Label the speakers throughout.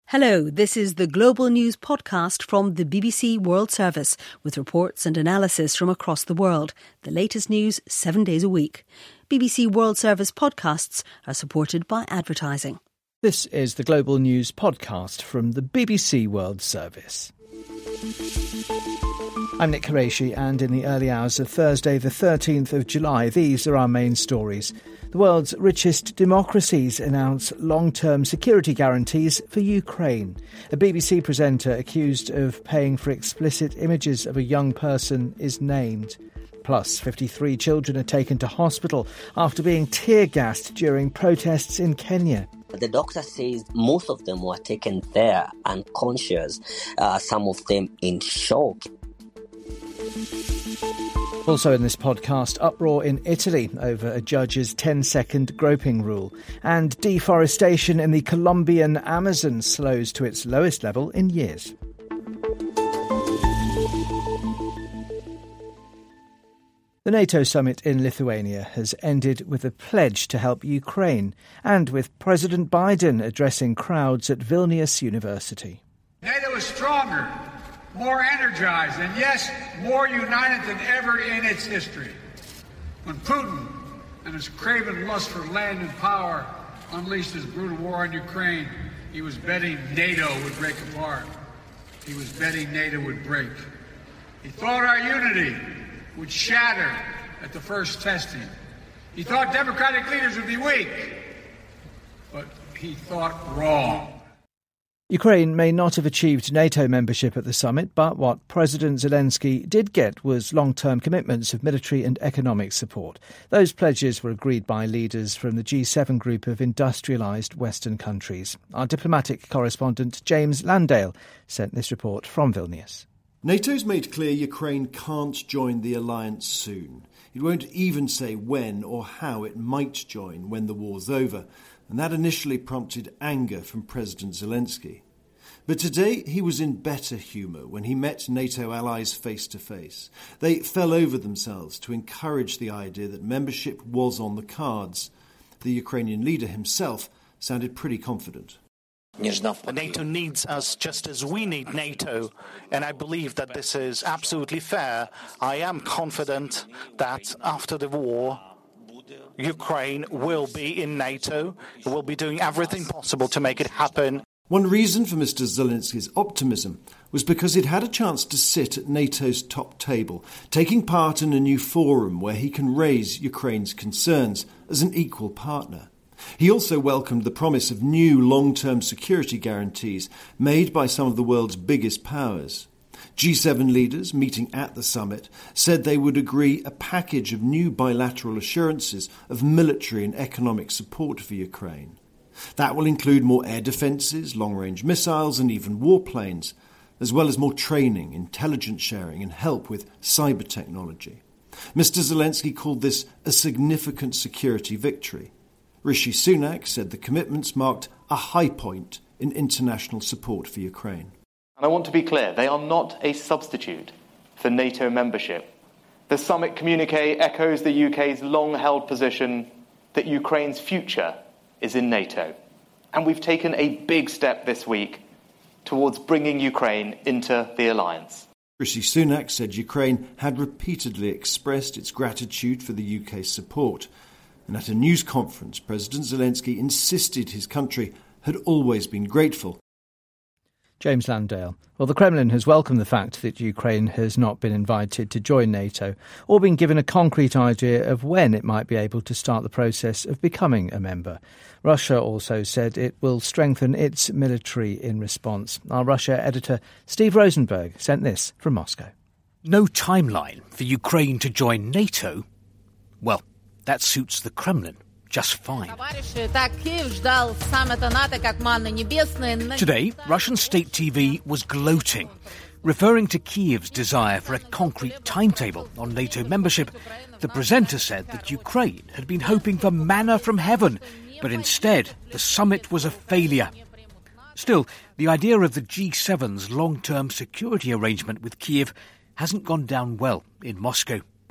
Speaker 1: Hello, this is the Global News podcast from the BBC World Service with reports and analysis from across the world. The latest news 7 days a week. BBC World Service podcasts are supported by advertising.
Speaker 2: This is the Global News podcast from the BBC World Service. I'm Nick Qureshi, and in the early hours of Thursday the 13th of July, these are our main stories. The world's richest democracies announce long-term security guarantees for Ukraine. A BBC presenter accused of paying for explicit images of a young person is named. Plus, 53 children are taken to hospital after being tear-gassed during protests in Kenya.
Speaker 3: The doctor says most of them were taken there unconscious, some of them in shock.
Speaker 2: Also in this podcast, uproar in Italy over a judge's 10-second groping rule, and deforestation in the Colombian Amazon slows to its lowest level in years. The NATO summit in Lithuania has ended with a pledge to help Ukraine, and with President Biden addressing crowds at Vilnius University.
Speaker 4: NATO is stronger, more energized, and yes, more united than ever in its history. When Putin and his craven lust for land and power unleashed his brutal war on Ukraine, he was betting NATO would break apart. He was betting NATO would break. He thought our unity would shatter at the first testing. He thought democratic leaders would be weak, but he thought wrong.
Speaker 2: Ukraine may not have achieved NATO membership at the summit, but what President Zelensky did get was long-term commitments of military and economic support. Those pledges were agreed by leaders from the G7 group of industrialised Western countries. Our diplomatic correspondent James Landale sent this report from Vilnius.
Speaker 5: NATO's made clear Ukraine can't join the alliance soon. It won't even say when or how it might join when the war's over, and that initially prompted anger from President Zelensky. But today he was in better humour when he met NATO allies face to face. They fell over themselves to encourage the idea that membership was on the cards. The Ukrainian leader himself sounded pretty confident.
Speaker 6: NATO needs us just as we need NATO, and I believe that this is absolutely fair. I am confident that after the war, Ukraine will be in NATO. It will be doing everything possible to make it happen.
Speaker 5: One reason for Mr. Zelensky's optimism was because he'd had a chance to sit at NATO's top table, taking part in a new forum where he can raise Ukraine's concerns as an equal partner. He also welcomed the promise of new long-term security guarantees made by some of the world's biggest powers. G7 leaders meeting at the summit said they would agree a package of new bilateral assurances of military and economic support for Ukraine. That will include more air defences, long-range missiles and even warplanes, as well as more training, intelligence sharing and help with cyber technology. Mr. Zelensky called this a significant security victory. Rishi Sunak said the commitments marked a high point in international support for Ukraine.
Speaker 7: And I want to be clear, they are not a substitute for NATO membership. The summit communique echoes the UK's long-held position that Ukraine's future is in NATO. And we've taken a big step this week towards bringing Ukraine into the alliance.
Speaker 5: Rishi Sunak said Ukraine had repeatedly expressed its gratitude for the UK's support. And at a news conference, President Zelensky insisted his country had always been grateful.
Speaker 2: James Landale. Well, the Kremlin has welcomed the fact that Ukraine has not been invited to join NATO or been given a concrete idea of when it might be able to start the process of becoming a member. Russia also said it will strengthen its military in response. Our Russia editor Steve Rosenberg sent this from Moscow.
Speaker 8: No timeline for Ukraine to join NATO? Well, that suits the Kremlin just fine. Today, Russian state TV was gloating, referring to Kyiv's desire for a concrete timetable on NATO membership. The presenter said that Ukraine had been hoping for manna from heaven, but instead the summit was a failure. Still, the idea of the G7's long-term security arrangement with Kyiv hasn't gone down well in Moscow.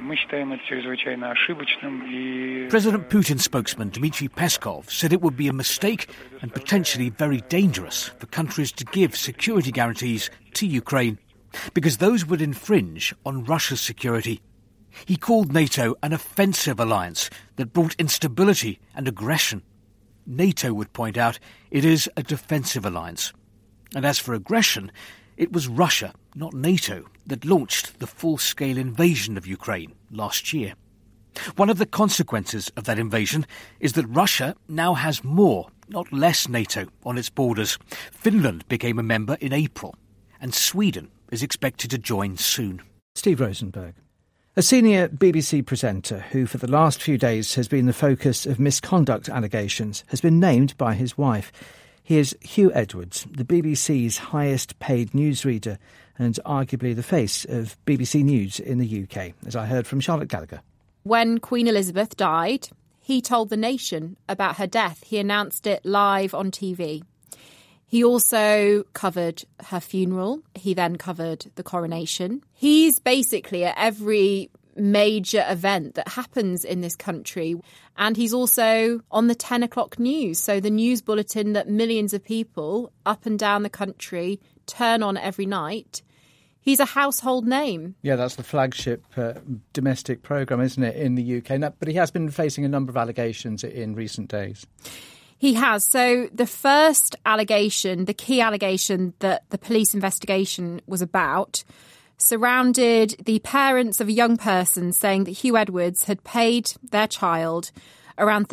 Speaker 8: President Putin's spokesman Dmitry Peskov said it would be a mistake and potentially very dangerous for countries to give security guarantees to Ukraine, because those would infringe on Russia's security. He called NATO an offensive alliance that brought instability and aggression. NATO would point out it is a defensive alliance. And as for aggression, it was Russia, not NATO, that launched the full-scale invasion of Ukraine last year. One of the consequences of that invasion is that Russia now has more, not less NATO on its borders. Finland became a member in April, and Sweden is expected to join soon.
Speaker 2: Steve Rosenberg. A senior BBC presenter who for the last few days has been the focus of misconduct allegations has been named by his wife. He is Hugh Edwards, the BBC's highest paid newsreader and arguably the face of BBC News in the UK, as I heard from Charlotte Gallagher.
Speaker 9: When Queen Elizabeth died, he told the nation about her death. He announced it live on TV. He also covered her funeral. He then covered the coronation. He's basically at every major event that happens in this country. And he's also on the 10 o'clock news. So the news bulletin that millions of people up and down the country turn on every night. He's a household name.
Speaker 2: Yeah, that's the flagship domestic programme, isn't it, in the UK? But he has been facing a number of allegations in recent days.
Speaker 9: He has. So the first allegation, the key allegation that the police investigation was about, surrounded the parents of a young person saying that Hugh Edwards had paid their child around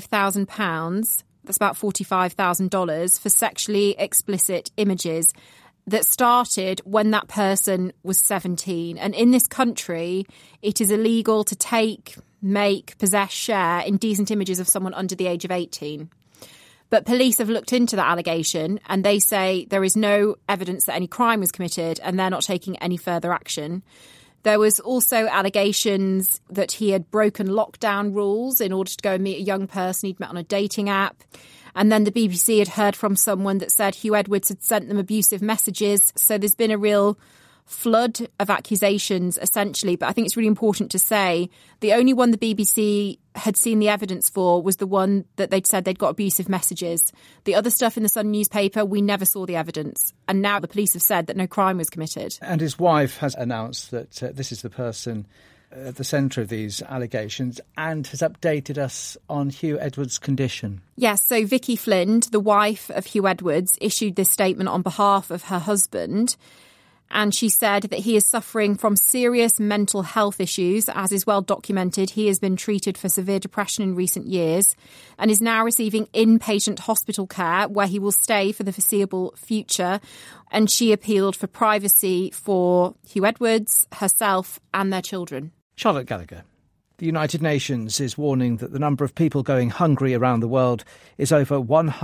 Speaker 9: £35,000, that's about $45,000, for sexually explicit images that started when that person was 17. And in this country, it is illegal to take, make, possess, share indecent images of someone under the age of 18. But police have looked into that allegation and they say there is no evidence that any crime was committed and they're not taking any further action. There was also allegations that he had broken lockdown rules in order to go and meet a young person he'd met on a dating app. And then the BBC had heard from someone that said Hugh Edwards had sent them abusive messages. So there's been a real flood of accusations, essentially. But I think it's really important to say the only one the BBC had seen the evidence for was the one that they'd said they'd got abusive messages. The other stuff in the Sun newspaper, we never saw the evidence. And now the police have said that no crime was committed.
Speaker 2: And his wife has announced that this is the person at the centre of these allegations and has updated us on Hugh Edwards' condition.
Speaker 9: Yes, so Vicky Flynn, the wife of Hugh Edwards, issued this statement on behalf of her husband. And she said that he is suffering from serious mental health issues. As is well documented, he has been treated for severe depression in recent years and is now receiving inpatient hospital care where he will stay for the foreseeable future. And she appealed for privacy for Hugh Edwards, herself and their children.
Speaker 2: Charlotte Gallagher. The United Nations is warning that the number of people going hungry around the world is over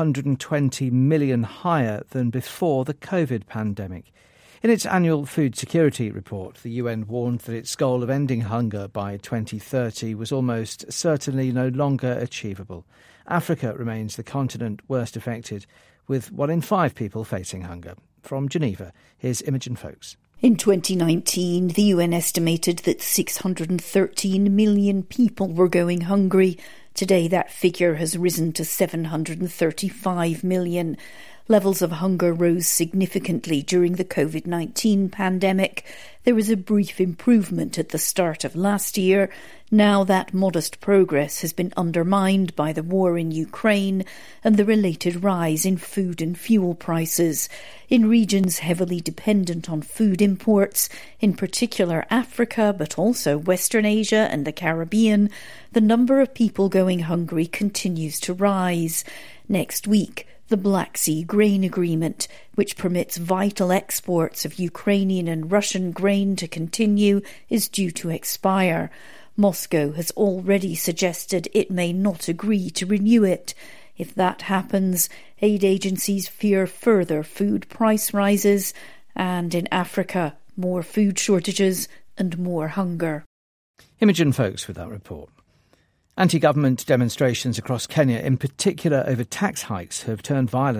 Speaker 2: 120 million higher than before the COVID pandemic. In its annual food security report, the UN warned that its goal of ending hunger by 2030 was almost certainly no longer achievable. Africa remains the continent worst affected, with 1 in 5 people facing hunger. From Geneva, here's Imogen Foakes.
Speaker 10: In 2019, the UN estimated that 613 million people were going hungry. Today, that figure has risen to 735 million. Levels of hunger rose significantly during the COVID-19 pandemic. There was a brief improvement at the start of last year. Now that modest progress has been undermined by the war in Ukraine and the related rise in food and fuel prices. In regions heavily dependent on food imports, in particular Africa, but also Western Asia and the Caribbean, the number of people going hungry continues to rise. Next week, the Black Sea Grain Agreement, which permits vital exports of Ukrainian and Russian grain to continue, is due to expire. Moscow has already suggested it may not agree to renew it. If that happens, aid agencies fear further food price rises and, in Africa, more food shortages and more hunger.
Speaker 2: Imogen Foakes with that report. Anti-government demonstrations across Kenya, in particular over tax hikes, have turned violent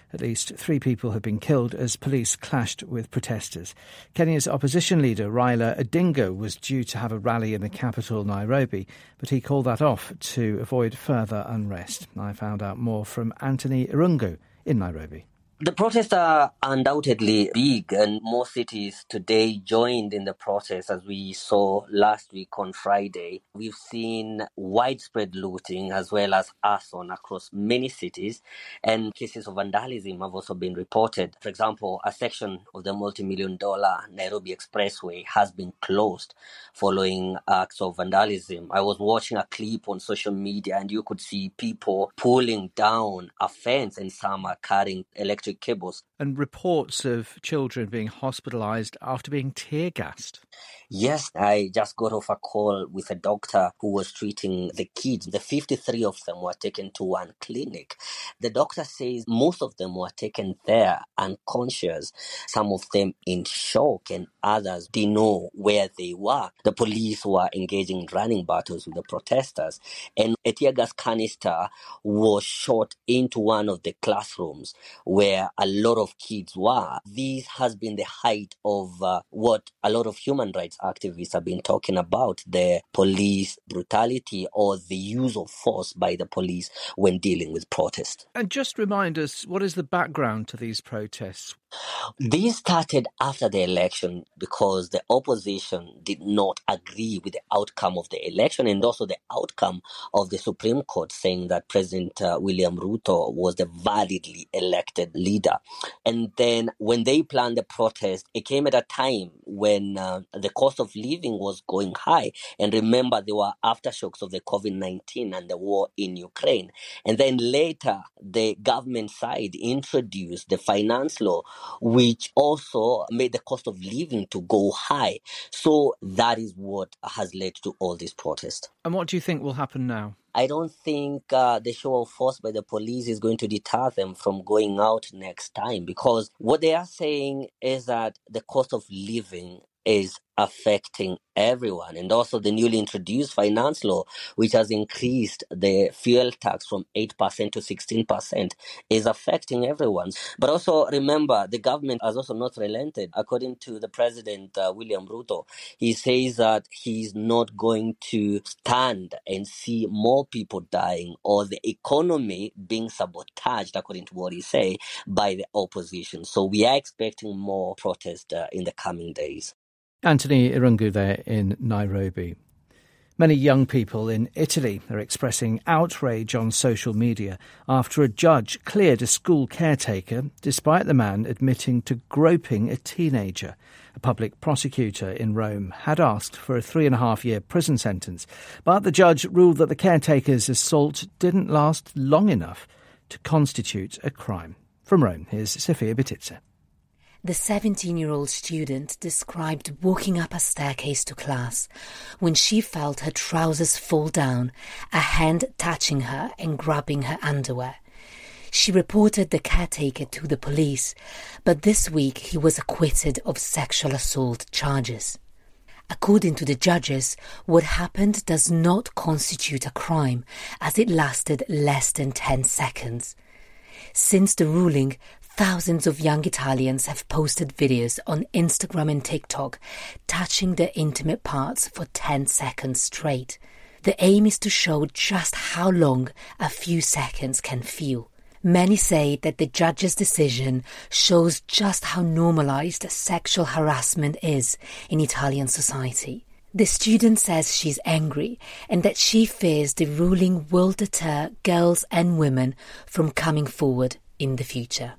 Speaker 2: At least 3 people have been killed as police clashed with protesters. Kenya's opposition leader Raila Odinga was due to have a rally in the capital, Nairobi, but he called that off to avoid further unrest. I found out more from Anthony Irungu in Nairobi.
Speaker 3: The protests are undoubtedly big, and more cities today joined in the protest. As we saw last week on Friday, we've seen widespread looting as well as arson across many cities, and cases of vandalism have also been reported. For example, a section of the multi-million-dollar Nairobi Expressway has been closed following acts of vandalism. I was watching a clip on social media, and you could see people pulling down a fence, and some are carrying electric cables.
Speaker 2: And reports of children being hospitalised after being tear-gassed.
Speaker 3: Yes, I just got off a call with a doctor who was treating the kids. The 53 of them were taken to one clinic. The doctor says most of them were taken there unconscious, some of them in shock, and others didn't know where they were. The police were engaging in running battles with the protesters, and a tear gas canister was shot into one of the classrooms where a lot of kids were. This has been the height of what a lot of human rights activists have been talking about, the police brutality or the use of force by the police when dealing with protest.
Speaker 2: And just remind us, what is the background to these protests?
Speaker 3: These started after the election because the opposition did not agree with the outcome of the election and also the outcome of the Supreme Court saying that President William Ruto was the validly elected leader. And then when they planned the protest, it came at a time when the cost of living was going high. And remember, there were aftershocks of the COVID-19 and the war in Ukraine. And then later, the government side introduced the finance law, which also made the cost of living to go high. So that is what has led to all these protests.
Speaker 2: And what do you think will happen now?
Speaker 3: I don't think the show of force by the police is going to deter them from going out next time, because what they are saying is that the cost of living is affecting everyone. And also the newly introduced finance law, which has increased the fuel tax from 8% to 16%, is affecting everyone. But also remember, the government has also not relented. According to the president, William Ruto, he says that he's not going to stand and see more people dying or the economy being sabotaged, according to what he say, by the opposition. So we are expecting more protest in the coming days.
Speaker 2: Anthony Irungu there in Nairobi. Many young people in Italy are expressing outrage on social media after a judge cleared a school caretaker despite the man admitting to groping a teenager. A public prosecutor in Rome had asked for a 3.5-year prison sentence, but the judge ruled that the caretaker's assault didn't last long enough to constitute a crime. From Rome, here's Sofia Betitza.
Speaker 11: The 17-year-old student described walking up a staircase to class when she felt her trousers fall down, a hand touching her and grabbing her underwear. She reported the caretaker to the police, but this week he was acquitted of sexual assault charges. According to the judges, what happened does not constitute a crime, as it lasted less than 10 seconds. Since the ruling, thousands of young Italians have posted videos on Instagram and TikTok touching their intimate parts for 10 seconds straight. The aim is to show just how long a few seconds can feel. Many say that the judge's decision shows just how normalized sexual harassment is in Italian society. The student says she's angry and that she fears the ruling will deter girls and women from coming forward in the future.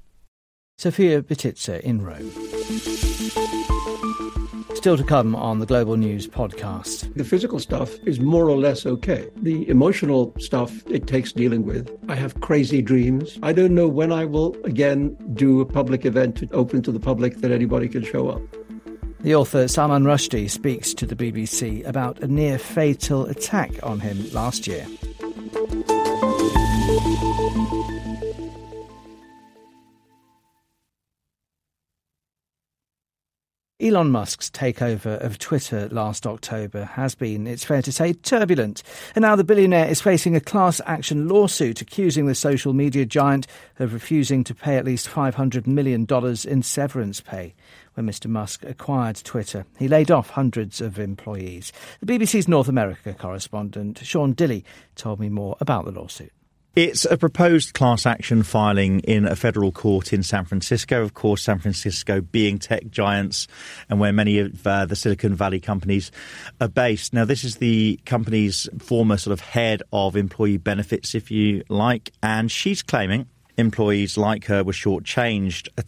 Speaker 2: Sofia Betitza in Rome. Still to come on the Global News podcast.
Speaker 12: The physical stuff is more or less okay. The emotional stuff it takes dealing with. I have crazy dreams. I don't know when I will again do a public event open to the public that anybody can show up.
Speaker 2: The author Salman Rushdie speaks to the BBC about a near-fatal attack on him last year. Elon Musk's takeover of Twitter last October has been, it's fair to say, turbulent. And now the billionaire is facing a class action lawsuit accusing the social media giant of refusing to pay at least $500 million in severance pay. When Mr Musk acquired Twitter, he laid off hundreds of employees. The BBC's North America correspondent Sean Dilley told me more about the lawsuit.
Speaker 13: It's a proposed class action filing in a federal court in San Francisco. Of course, San Francisco being tech giants and where many of the Silicon Valley companies are based. Now, this is the company's former sort of head of employee benefits, if you like, and she's claiming employees like her were shortchanged. A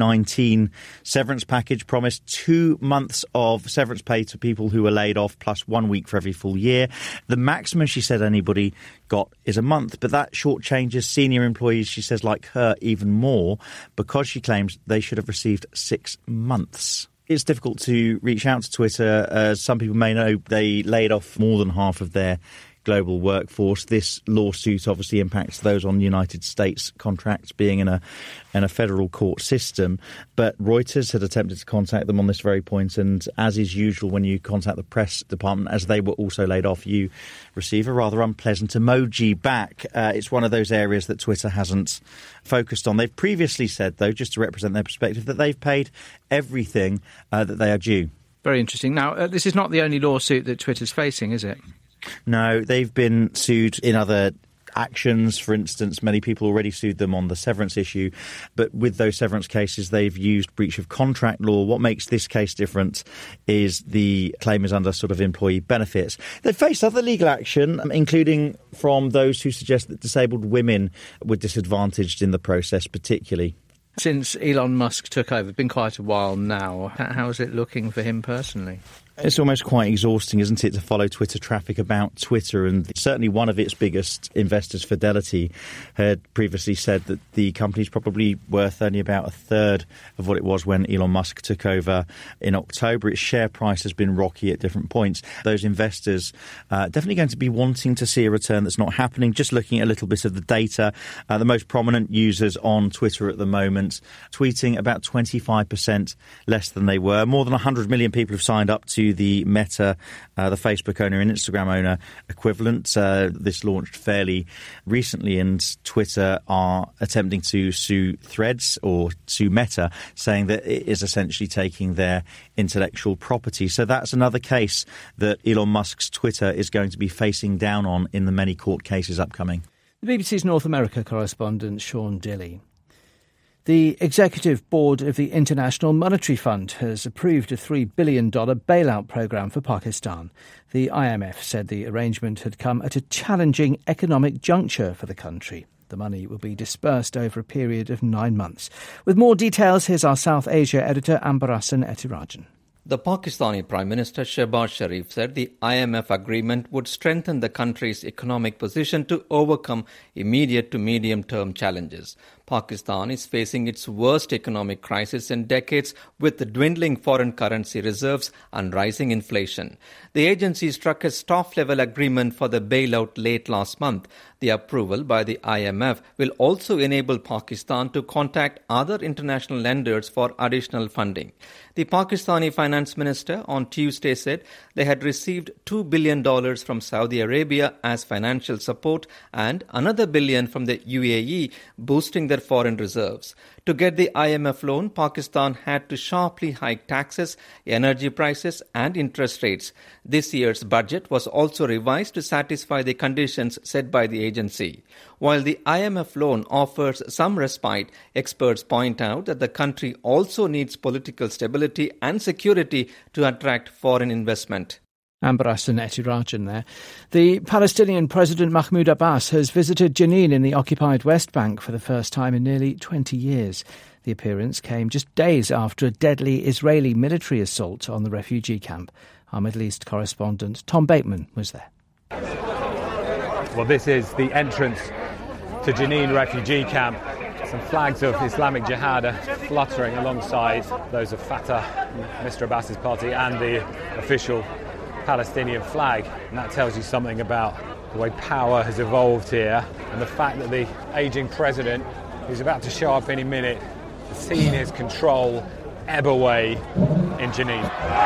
Speaker 13: 2019 severance package promised 2 months of severance pay to people who were laid off, plus 1 week for every full year. The maximum, she said, anybody got is a month, but that shortchanges senior employees, she says, like her, even more, because she claims they should have received 6 months. It's difficult to reach out to Twitter. As some people may know, they laid off more than half of their global workforce. This lawsuit obviously impacts those on United States contracts being in a federal court system. But Reuters had attempted to contact them on this very point, and as is usual when you contact the press department, as they were also laid off, you receive a rather unpleasant emoji back. It's one of those areas that Twitter hasn't focused on. They've previously said, though, just to represent their perspective, that they've paid everything that they are due.
Speaker 2: Very interesting. Now, this is not the only lawsuit that Twitter's facing, is it?
Speaker 13: No, they've been sued in other actions. For instance, many people already sued them on the severance issue. But with those severance cases, they've used breach of contract law. What makes this case different is the claim is under sort of employee benefits. They've faced other legal action, including from those who suggest that disabled women were disadvantaged in the process, particularly.
Speaker 2: Since Elon Musk took over, it's been quite a while now. How's it looking for him personally?
Speaker 13: It's almost quite exhausting, isn't it, to follow Twitter traffic about Twitter. And certainly one of its biggest investors, Fidelity, had previously said that the company's probably worth only about a third of what it was when Elon Musk took over in October. Its share price has been rocky at different points. Those investors definitely going to be wanting to see a return that's not happening. Just looking at a little bit of the data, the most prominent users on Twitter at the moment tweeting about 25% less than they were. More than 100 million people have signed up to the Meta, the Facebook owner and Instagram owner equivalent. This launched fairly recently, and Twitter are attempting to sue Threads or sue Meta, saying that it is essentially taking their intellectual property. So that's another case that Elon Musk's Twitter is going to be facing down on in the many court cases upcoming.
Speaker 2: The BBC's North America correspondent Sean Dilley. The Executive Board of the International Monetary Fund has approved a $3 billion bailout programme for Pakistan. The IMF said the arrangement had come at a challenging economic juncture for the country. The money will be dispersed over a period of 9 months. With more details, here's our South Asia editor, Ambarasan Etirajan.
Speaker 14: The Pakistani Prime Minister Shehbaz Sharif said the IMF agreement would strengthen the country's economic position to overcome immediate to medium-term challenges. Pakistan is facing its worst economic crisis in decades with the dwindling foreign currency reserves and rising inflation. The agency struck a staff-level agreement for the bailout late last month. The approval by the IMF will also enable Pakistan to contact other international lenders for additional funding. The Pakistani finance minister on Tuesday said they had received $2 billion from Saudi Arabia as financial support and another $1 billion from the UAE, boosting their foreign reserves. To get the IMF loan, Pakistan had to sharply hike taxes, energy prices and interest rates. This year's budget was also revised to satisfy the conditions set by the agency. While the IMF loan offers some respite, experts point out that the country also needs political stability and security to attract foreign investment.
Speaker 2: Ambarasan Etirajan there. The Palestinian President Mahmoud Abbas has visited Jenin in the occupied West Bank for the first time in nearly 20 years. The appearance came just days after a deadly Israeli military assault on the refugee camp. Our Middle East correspondent Tom Bateman was there.
Speaker 15: Well, this is the entrance to Jenin refugee camp. Some flags of Islamic Jihad are fluttering alongside those of Fatah, Mr. Abbas's party, and the official Palestinian flag, and that tells you something about the way power has evolved here and the fact that the ageing president, who's about to show up any minute, has seen his control ebb away in Jenin.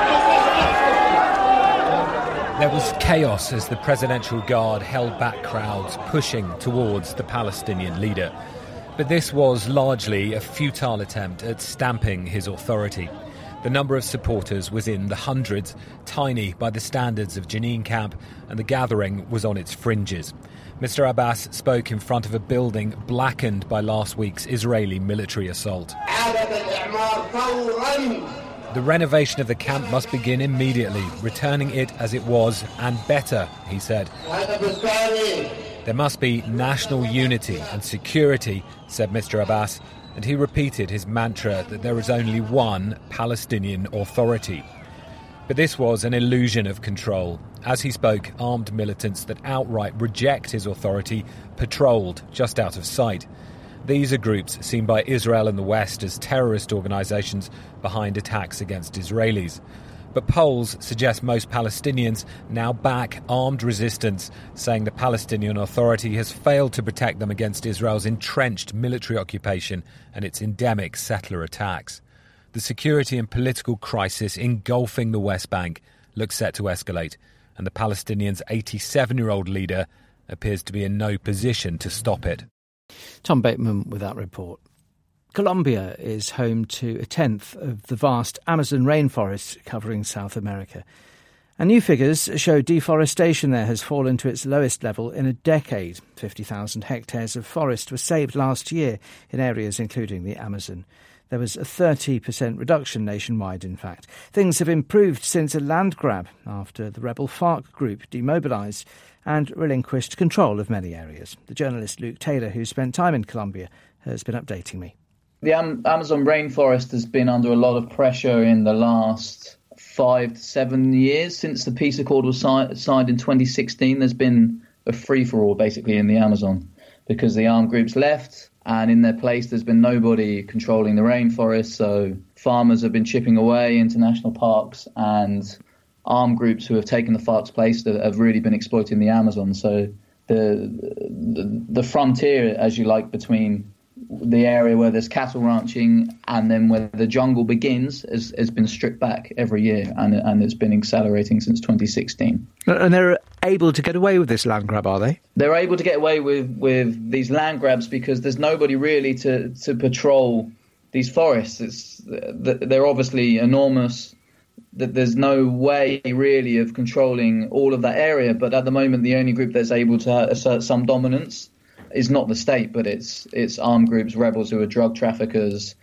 Speaker 16: There was chaos as the Presidential Guard held back crowds pushing towards the Palestinian leader. But this was largely a futile attempt at stamping his authority. The number of supporters was in the hundreds, tiny by the standards of Jenin camp, and the gathering was on its fringes. Mr. Abbas spoke in front of a building blackened by last week's Israeli military assault. The renovation of the camp must begin immediately, returning it as it was and better, he said. There must be national unity and security, said Mr. Abbas, and he repeated his mantra that there is only one Palestinian Authority. But this was an illusion of control. As he spoke, armed militants that outright reject his authority patrolled just out of sight. These are groups seen by Israel and the West as terrorist organisations behind attacks against Israelis. But polls suggest most Palestinians now back armed resistance, saying the Palestinian Authority has failed to protect them against Israel's entrenched military occupation and its endemic settler attacks. The security and political crisis engulfing the West Bank looks set to escalate, and the Palestinians' 87-year-old leader appears to be in no position to stop it.
Speaker 2: Tom Bateman with that report. Colombia is home to a tenth of the vast Amazon rainforest covering South America. And new figures show deforestation there has fallen to its lowest level in a decade. 50,000 hectares of forest were saved last year in areas including the Amazon. There was a 30% reduction nationwide, in fact. Things have improved since a land grab after the rebel FARC group demobilised and relinquished control of many areas. The journalist Luke Taylor, who spent time in Colombia, has been updating me.
Speaker 17: The Amazon rainforest has been under a lot of pressure in the last 5 to 7 years. Since the peace accord was signed in 2016, there's been a free-for-all, basically, in the Amazon, because the armed groups left, and in their place there's been nobody controlling the rainforest, so farmers have been chipping away into national parks, and armed groups who have taken the FARC's place have really been exploiting the Amazon. So the frontier, as you like, between the area where there's cattle ranching and then where the jungle begins has been stripped back every year, and it's been accelerating since 2016.
Speaker 2: And they're able to get away with this land grab, are they?
Speaker 17: They're able to get away with these land grabs because there's nobody really to patrol these forests. They're obviously enormous. There's no way really of controlling all of that area, but at the moment the only group that's able to assert some dominance is not the state, but it's armed groups, rebels who are drug traffickers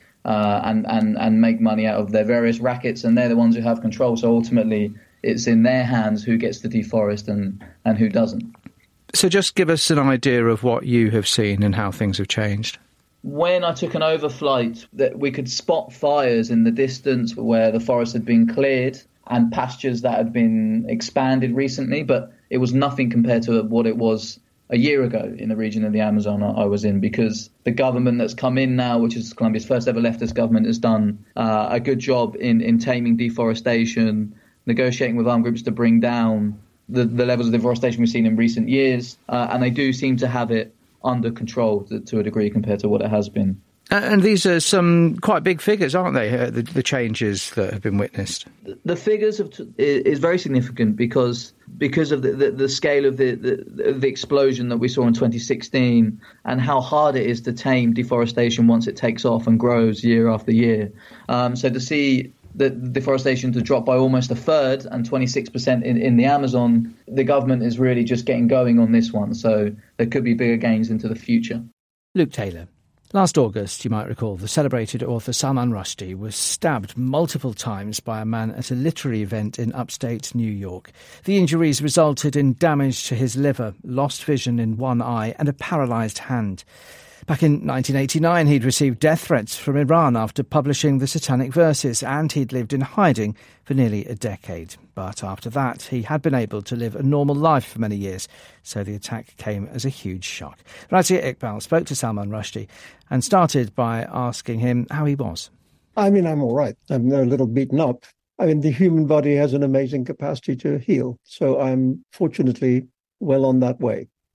Speaker 17: and make money out of their various rackets, and they're the ones who have control. So ultimately, it's in their hands who gets to deforest and who doesn't.
Speaker 2: So just give us an idea of what you have seen and how things have changed.
Speaker 17: When I took an overflight, that we could spot fires in the distance where the forest had been cleared and pastures that had been expanded recently, but it was nothing compared to what it was a year ago in the region of the Amazon I was in, because the government that's come in now, which is Colombia's first ever leftist government, has done a good job in taming deforestation, negotiating with armed groups to bring down the levels of deforestation we've seen in recent years, and they do seem to have it under control to a degree compared to what it has been.
Speaker 2: And these are some quite big figures, aren't they, the changes that have been witnessed?
Speaker 17: The figures is very significant because of the scale of the explosion that we saw in 2016 and how hard it is to tame deforestation once it takes off and grows year after year. So to see the deforestation to drop by almost a third and 26% in the Amazon, the government is really just getting going on this one. So there could be bigger gains into the future.
Speaker 2: Luke Taylor. Last August, you might recall, the celebrated author Salman Rushdie was stabbed multiple times by a man at a literary event in upstate New York. The injuries resulted in damage to his liver, lost vision in one eye and a paralysed hand. Back in 1989, he'd received death threats from Iran after publishing the Satanic Verses, and he'd lived in hiding for nearly a decade. But after that, he had been able to live a normal life for many years, so the attack came as a huge shock. Razia Iqbal spoke to Salman Rushdie and started by asking him how he was.
Speaker 12: I mean, I'm all right. I'm a little beaten up. I mean, the human body has an amazing capacity to heal, so I'm fortunately well on that way.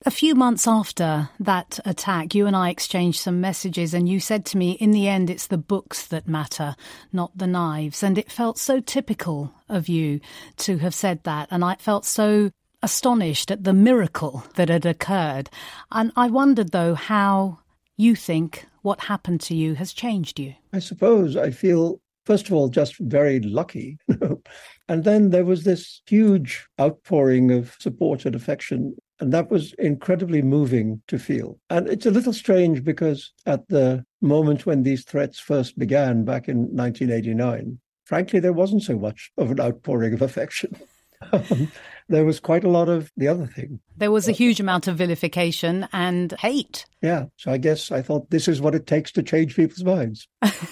Speaker 18: A few months after that attack, you and I exchanged some messages and you said to me, in the end, it's the books that matter, not the knives. And it felt so typical of you to have said that. And I felt so astonished at the miracle that had occurred. And I wondered, though, how you think what happened to you has changed you.
Speaker 12: I suppose I feel, first of all, just very lucky. And then there was this huge outpouring of support and affection. And that was incredibly moving to feel. And it's a little strange because at the moment when these threats first began back in 1989, frankly, there wasn't so much of an outpouring of affection. There was quite a lot of the other thing.
Speaker 18: There was a huge amount of vilification and hate.
Speaker 12: Yeah, so I guess I thought this is what it takes to change people's minds.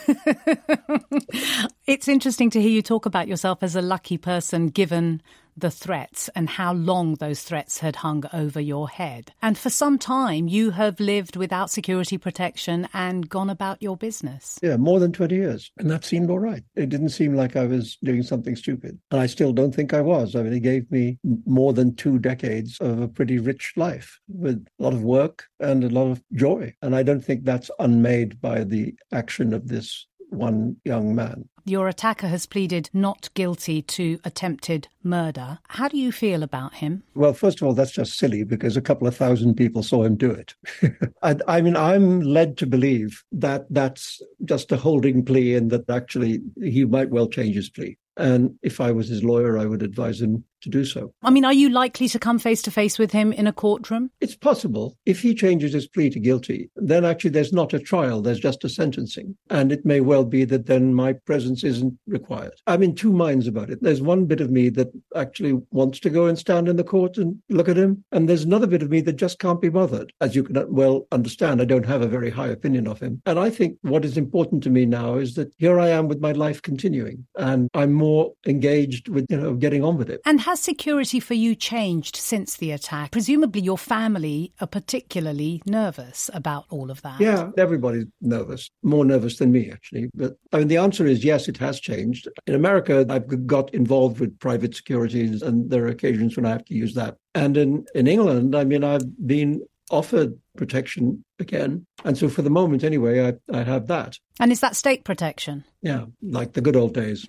Speaker 18: It's interesting to hear you talk about yourself as a lucky person given the threats and how long those threats had hung over your head. And for some time, you have lived without security protection and gone about your business.
Speaker 12: Yeah, more than 20 years. And that seemed all right. It didn't seem like I was doing something stupid. And I still don't think I was. I mean, it gave me more than 2 decades of a pretty rich life with a lot of work and a lot of joy. And I don't think that's unmade by the action of this one young man.
Speaker 18: Your attacker has pleaded not guilty to attempted murder. How do you feel about him?
Speaker 12: Well, first of all, that's just silly because a couple of thousand people saw him do it. I mean, I'm led to believe that that's just a holding plea and that actually he might well change his plea. And if I was his lawyer, I would advise him to do so.
Speaker 18: I mean, are you likely to come face to face with him in a courtroom?
Speaker 12: It's possible. If he changes his plea to guilty, then actually there's not a trial, there's just a sentencing. And it may well be that then my presence isn't required. I'm in 2 minds about it. There's one bit of me that actually wants to go and stand in the court and look at him. And there's another bit of me that just can't be bothered. As you can well understand, I don't have a very high opinion of him. And I think what is important to me now is that here I am with my life continuing. And I'm more engaged with, getting on with it.
Speaker 18: And has security for you changed since the attack? Presumably your family are particularly nervous about all of that.
Speaker 12: Yeah, everybody's nervous, more nervous than me, actually. But I mean, the answer is yes, it has changed. In America, I've got involved with private securities, and there are occasions when I have to use that. And in England, I mean, I've been offered protection again. And so for the moment, anyway, I have that.
Speaker 18: And is that state protection?
Speaker 12: Yeah, like the good old days.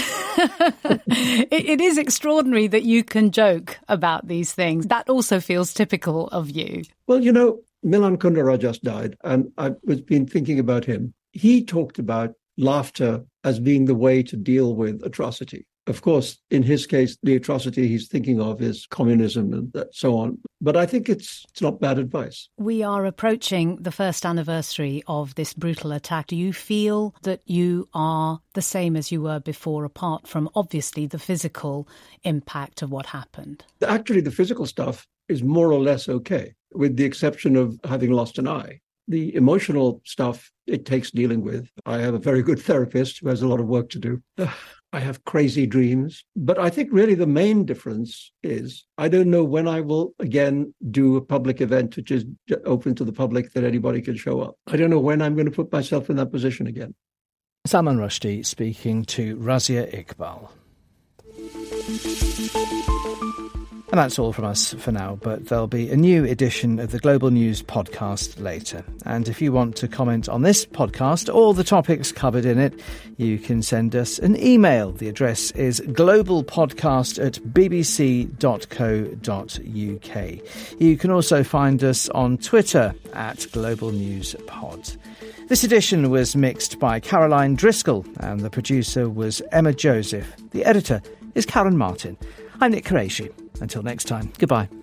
Speaker 18: It is extraordinary that you can joke about these things. That also feels typical of you.
Speaker 12: Well, Milan Kundera just died, and I've been thinking about him. He talked about laughter as being the way to deal with atrocity. Of course, in his case, the atrocity he's thinking of is communism and so on. But I think it's not bad advice.
Speaker 18: We are approaching the first anniversary of this brutal attack. Do you feel that you are the same as you were before, apart from obviously the physical impact of what happened?
Speaker 12: Actually, the physical stuff is more or less okay, with the exception of having lost an eye. The emotional stuff it takes dealing with. I have a very good therapist who has a lot of work to do. I have crazy dreams. But I think really the main difference is I don't know when I will again do a public event which is open to the public that anybody can show up. I don't know when I'm going to put myself in that position again.
Speaker 2: Salman Rushdie speaking to Razia Iqbal. And that's all from us for now, but there'll be a new edition of the Global News podcast later. And if you want to comment on this podcast or the topics covered in it, you can send us an email. The address is globalpodcast@bbc.co.uk. You can also find us on Twitter @GlobalNewsPod. This edition was mixed by Caroline Driscoll and the producer was Emma Joseph. The editor is Karen Martin. I'm Nick Qureshi. Until next time, goodbye.